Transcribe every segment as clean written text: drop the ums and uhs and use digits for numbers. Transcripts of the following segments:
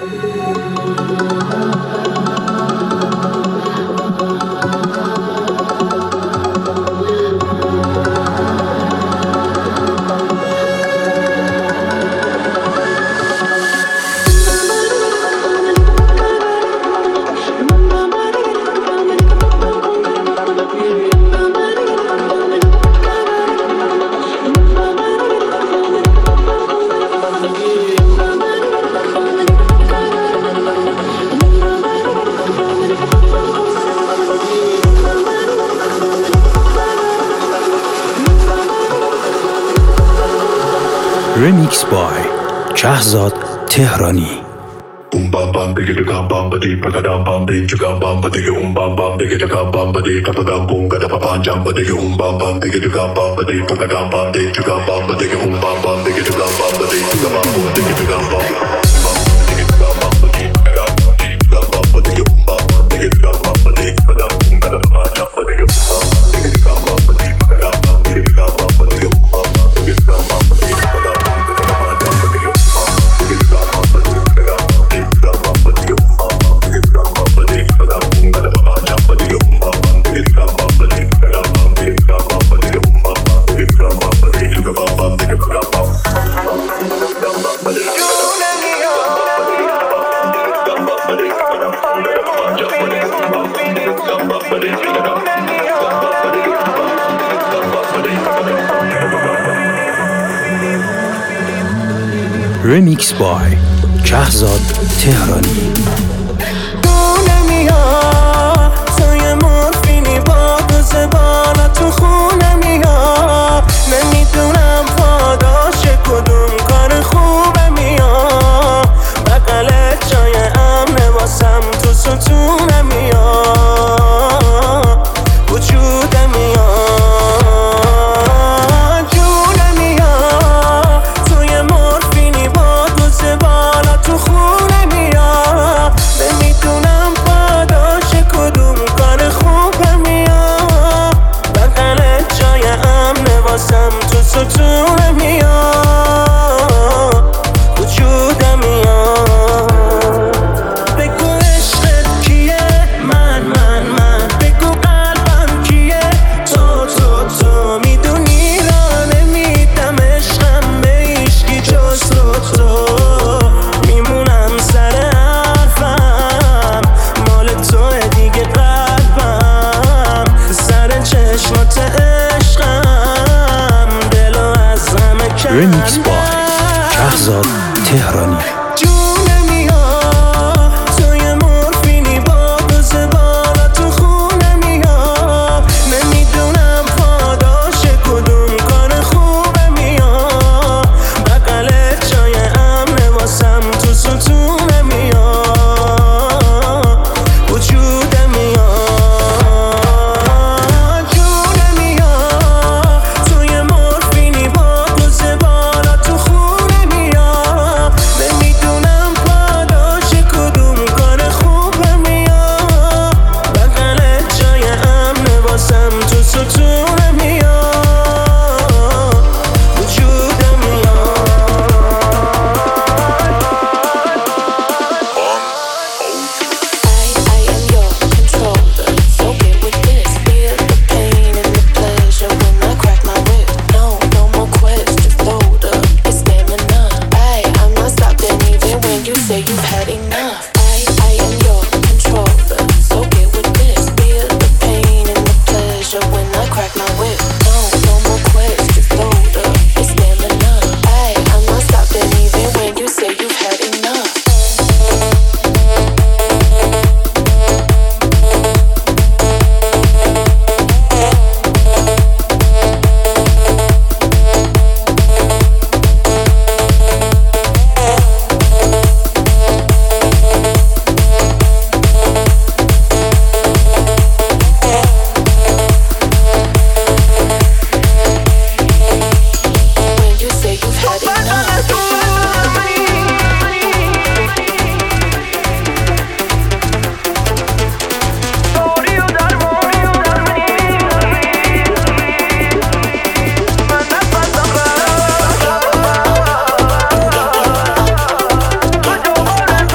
Remix by Shahzad Tehrani. Bam bam bigi da gam bam badi pagadam bam bigi gam bam badi bam bam bigi da gam bam badi pagadam bunga da pam jam badi bam bam bigi da gam bam badi pagadam bam bigi gam bam badi bam bam bigi da gam bam badi pagadam bunga da gam bam Remix by Shahzad Tehrani. Remix by Shahzad Tehrani.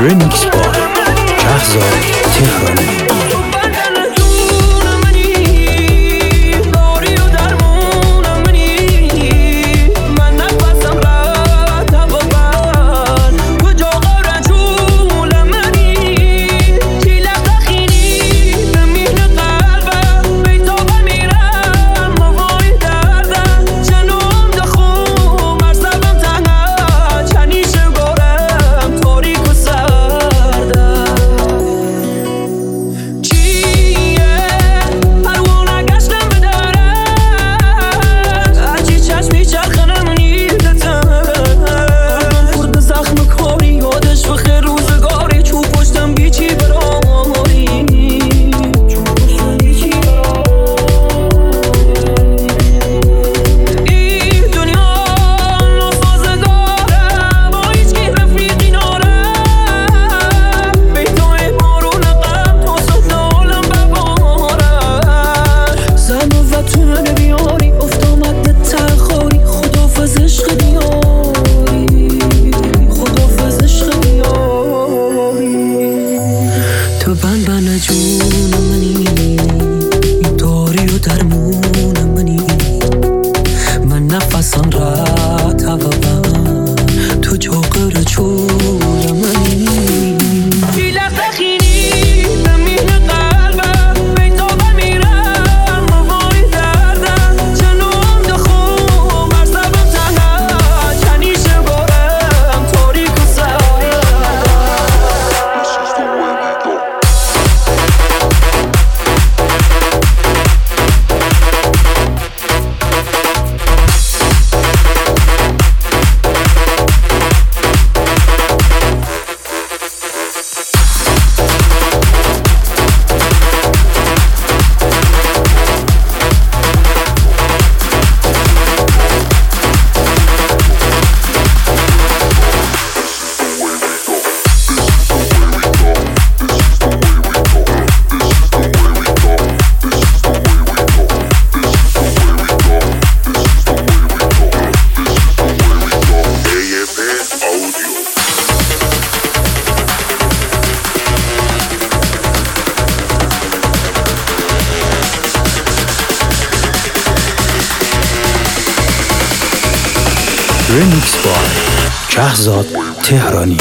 Remix by Shahzad Tehrani. Remix by Shahzad Tehrani.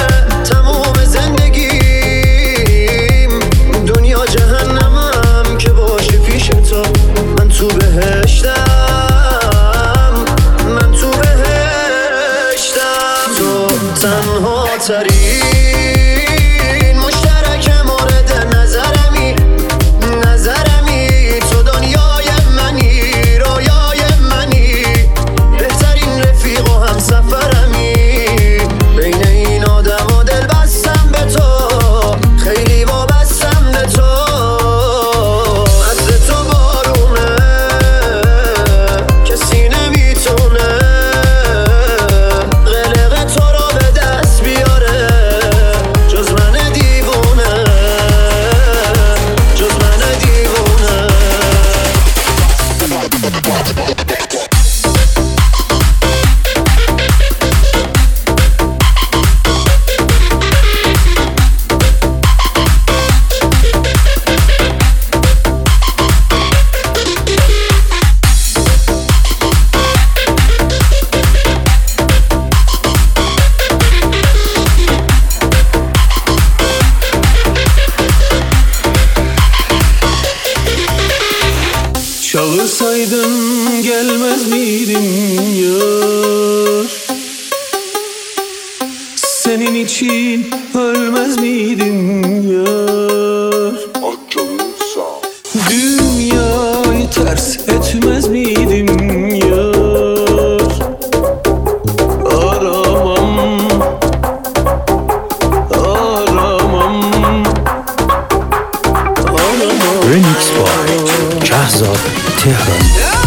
جهنمم که Olsaydın gelmez miydin yar? Senin için ölmez miydin yar? Dünyayı ters etmez miydin yar? Aramam, aramam, aramam. Remix by Shahzod Tehran.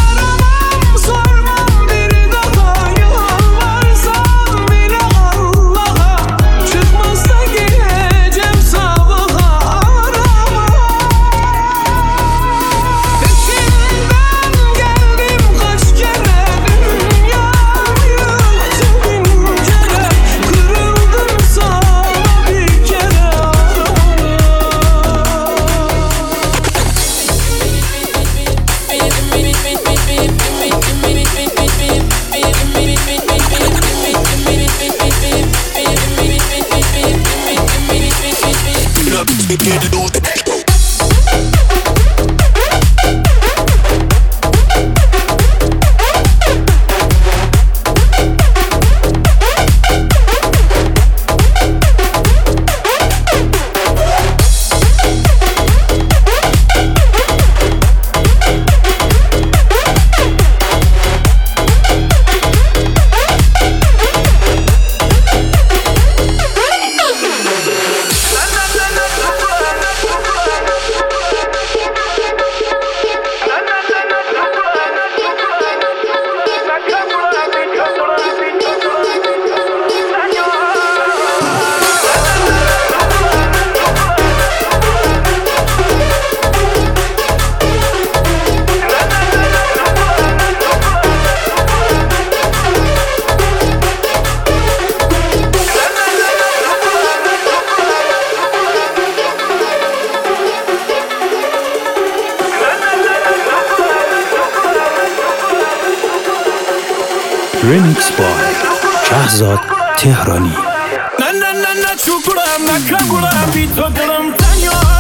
Remix by Shahzod Tehrani. Na çukuram na kanguram bir tokaram tanıyor.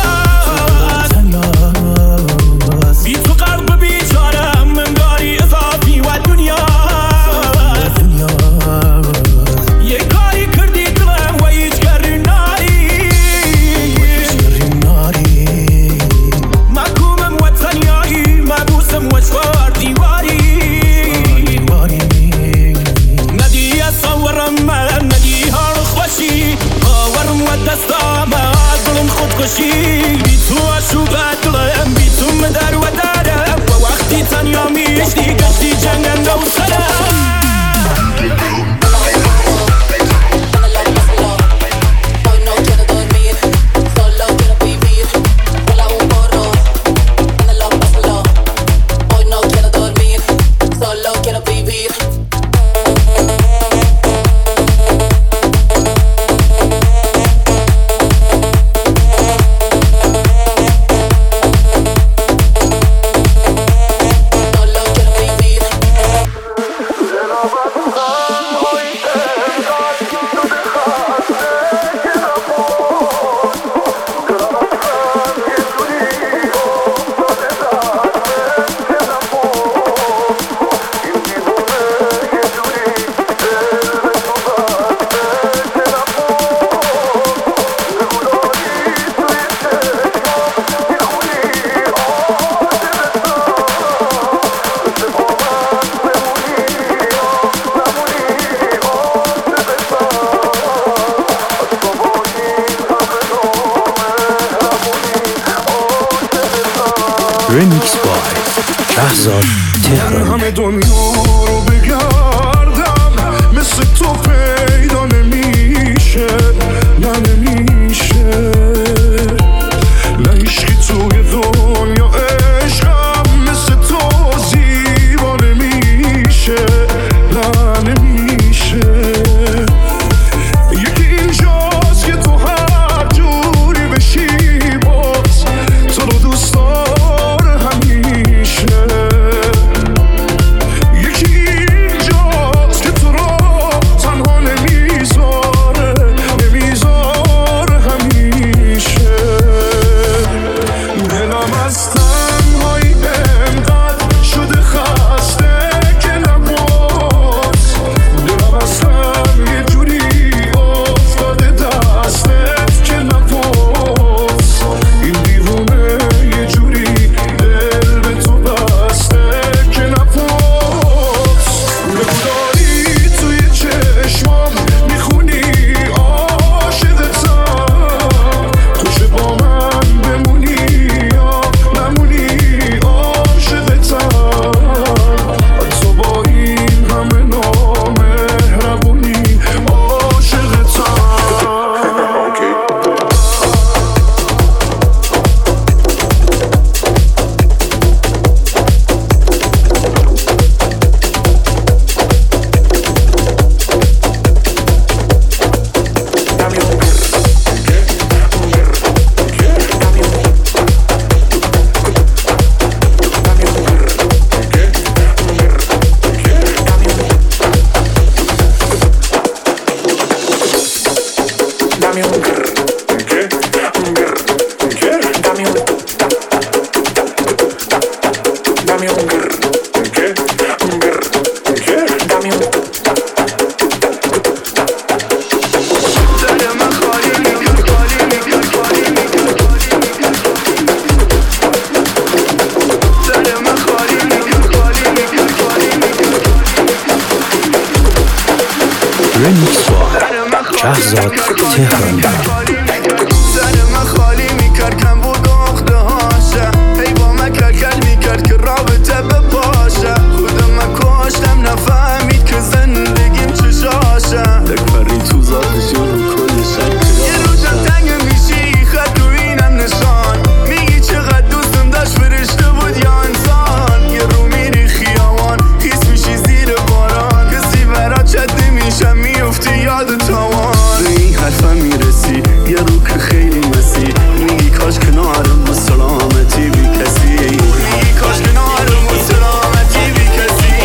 Bir tukar bu biçarem من داری اضافی و دنیا یه کاری کردی دلم و هیچ کاری ناری محکومم و تنیایی محبوسم و چوار دیواری ندی اصورم من ندی هر خوشی باورم و دستام دلم خودکشی بی تو عشوقت دلم بی تو مدر و درم و وقتی تنیا میشتی گشتی جنگم نو سرم Remix by Shahzod Tehran. همه دنیا رو بگردم مثل تو پیدا نمیشه نه نمیشه نه عشقی توی دنیا عشقم مثل تو زیبا نمیشه نه نمیشه یکی اینجاست که تو هر جوری بشی باز تو رو دوست داره همیشه یکی اینجاست که تو رو تنها نمیذاره همیشه دلم از تنهایی انقدر شده رمیکس با شهزاد تهرانی. سر من خالی میکرد کم بود اخته هاشه، هی با من کل میکرد که رابطه بپاشه. خودم من کاشتم نفهمید که زندگیم چشاشه. یک پری تو ذاتش رو کلش یه روزم تنگ میشی خط رو اینم نشان، میگی چقدر دوستم داشت فرشته بود یا انسان. یه رو میری خیابان خیس میشی زیر باران، کسی برات چده میشم میفتی یاد تاوان. به این حرفم میرسی یه رو که خیلی مسی، میگی کاش کنارم با سلامتی بی کسی، میگی کاش کنارم با سلامتی بی کسی.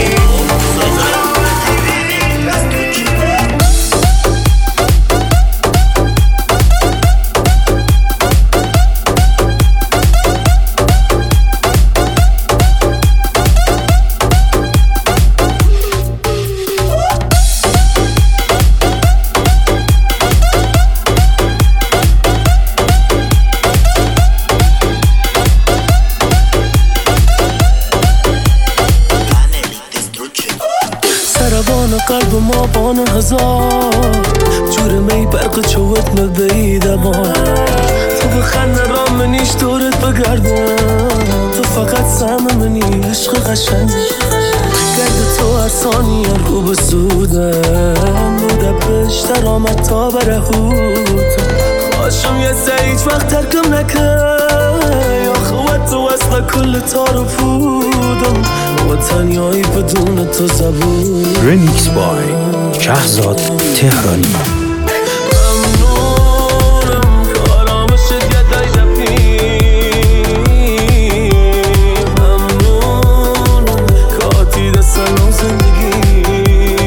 قلب ما بان هزار جور می برق چوت مبیده با تو بخنده را منیش دورت بگردم، تو فقط سهم منی عشق قشنگ گرد تو هر ثانی رو بسودم بوده بشتر آمد تا برهود خواشم یه هیچ وقت ترکم نکن یا خوات تو اصلا کل تارو پودم و تنیایی بدون تو زبون. رمیکس بای شهزاد تهرانی. ممنونم که آرامشت یه دفی، ممنونم که آتیده سلام زندگیم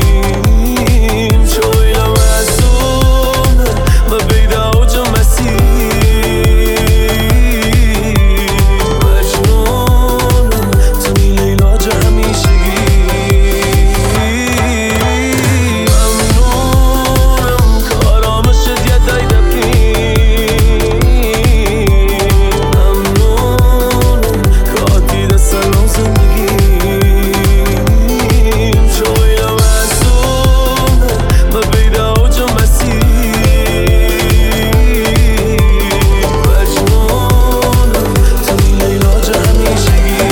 شویلم ازونه و بیده اوج مسیح مجنونم تو نیل علاج همیشگی. ممنونم که آرامشت یه دفی، ممنونم که آتیده سلام زندگیم شویلم ازونه و بیده اوج مسیح مجنونم تو نیل علاج همیشگی.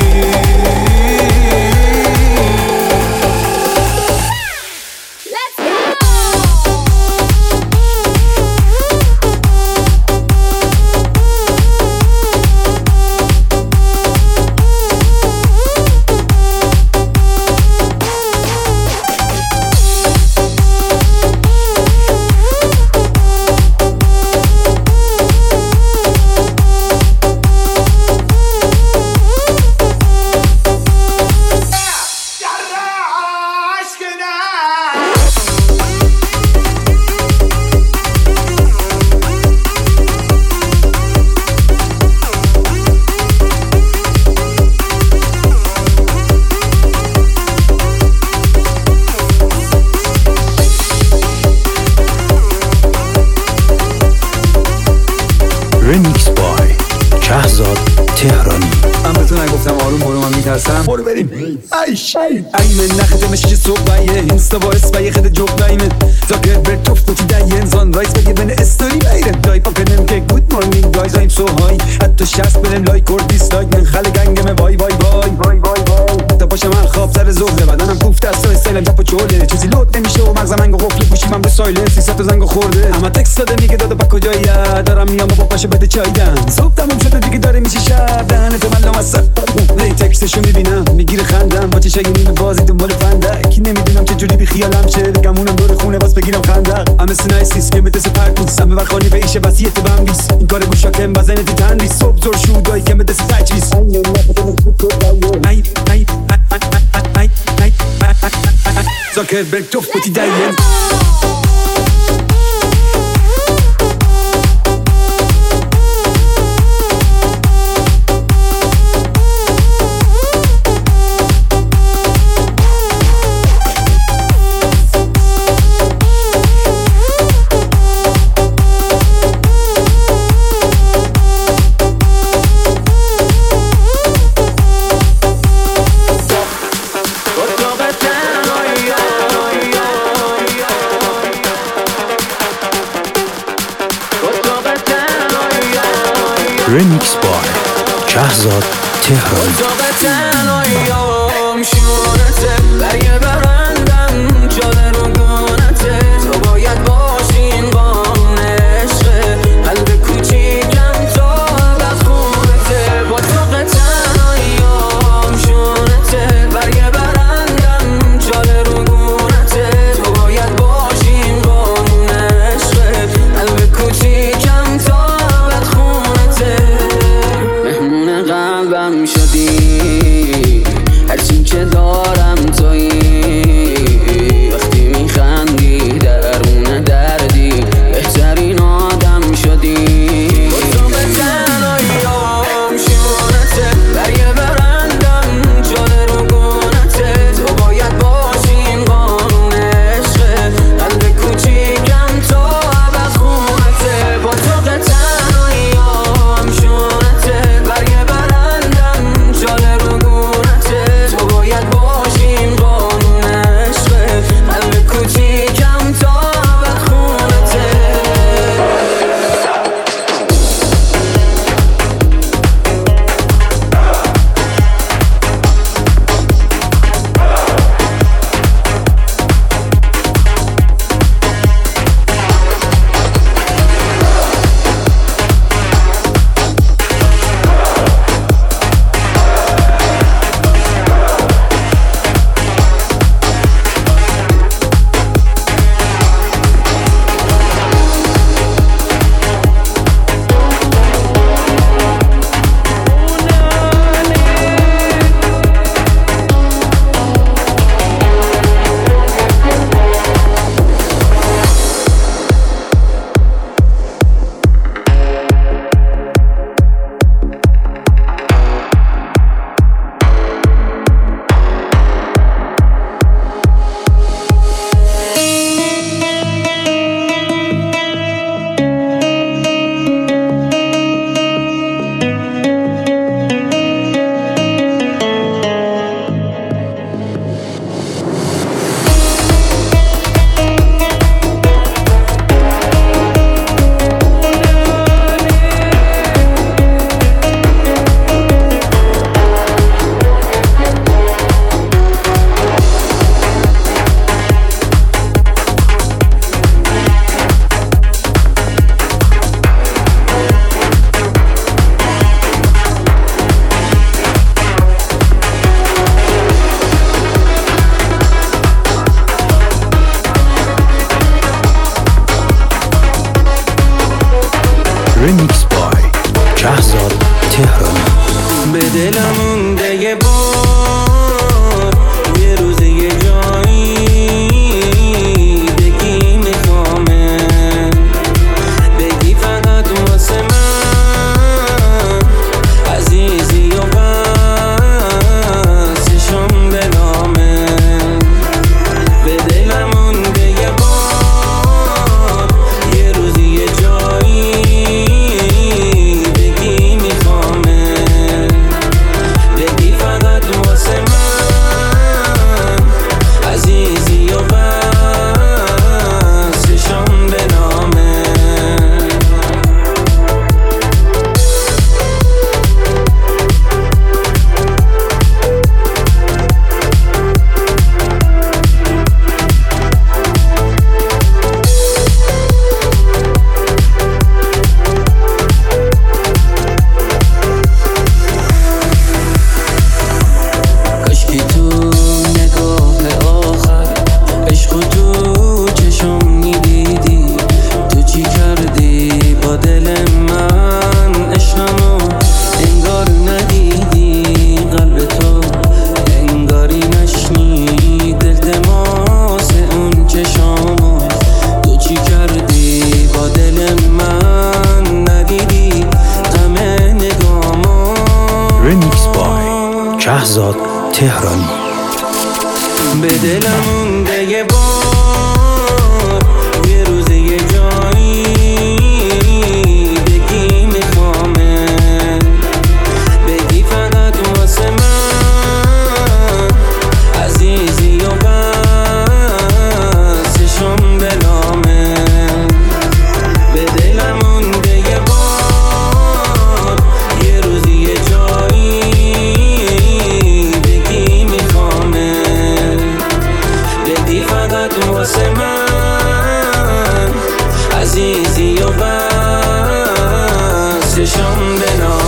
رمیکس بای شهزاد تهرانی. من به تو نگفتم آروم برو، من میترسم. برو بریم. ایش ایمن نخده مشی صبح بایه اینستا با اسبای خد جوب نایمن زاکر بر توف تو دیگه انسان رایس بگه بین استوری بیرم دای پاکنم که گود مورنینگ گایز ایم سو های حتی 60 برم لایک اور دیسلایک من خاله گنگم وای وای وای وای وای وای تا پاشم من خواب سر ظهر بدنم کوفته است استایلم تا چوله چیزی لود نمیشه و مغزم انگو قفل گوشیمم به سایلنس 300 زنگو خورده اما تکست داده میگه داده با کجایی دارم میام با پاشه بده چایدم صبح تموم شده دیگه داره میشه شب دهن تو من لامصب نه تکستشو میبینم میگیره خندم با چشای نیمه بازی دنبال فندک نمیدونم چه جوری بی خیالم چه گمونم دور خونه باز بگیرم خندق ام سنایسیس که بده سپرکوس هم وقانی به ایشه وصیت بمبیس این کار گوشا که بزنه تی تنریس صبح زور شودایی که بده تجویز زاکربرگ توف بوتی دایم شهزاد تهرانی. اتاق تنهاییام شونته، برگه برندم جاده رو گونته. تو باید باشی این قانون عشقه، قلب کوچیکم تا عبد خونته. با اتاق تنهاییام شونته، برگه برندم جاده رو گونته. تو باید باشی این قانون عشقه، قلب کوچیکم تا عبد خونته. مهمون قلبم شدی، هرچی که دارم تویی. وقتی میخندی درون دردی، بهترین آدم شدی. اتاق تنهاییام شونته، برگه برندم جاده رو گونته. تو باید باشی این قانون عشقه، قلب کوچیکم تا عبد خونته. با اتاق تنهاییام شونته، برگه برندم جاده رو گونته. تو باید باشی این قانون عشقه، قلب کوچیکم تا عبد خونته. Remix by شهزاد تهرانی. به دلم مونده یه بار، یه روز یه جایی بگی میخوامه، بگی فقط واسه من عزیزی و بسشم به نامه. به دلم مونده یه بار، یه روز یه جایی بگی میخوامه، بگی فقط واسه من عزیزی و بسشم به نامه. کاشکی تو نگاه آخر عشق و تو چشم میدیدی. تو چی کردی با دل من؟ عشقمو انگار ندیدی، قلب تو انگاری نشنید، دل دماس اون چشامو. تو چی کردی با دل من؟ ندیدی غم نگامو. Remix by شهزاد تهرانی. به دلم مونده یه بار، یه روز یه جایی بگی میخوامه، بگی فقط واسه من عزیزی و بسشم به نامه. به دلم مونده یه بار، یه روز یه جایی عزیزی و بس چشم بنا